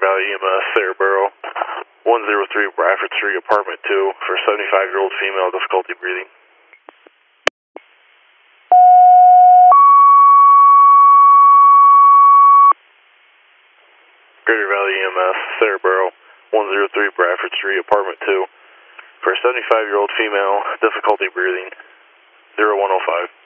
Valley EMS, Sarahboro, 103 Bradford Street, apartment 2, for a 75-year-old female, difficulty breathing. Greater Valley EMS, Sarahboro, 103 Bradford Street, apartment 2, for a 75-year-old female, difficulty breathing, 0105.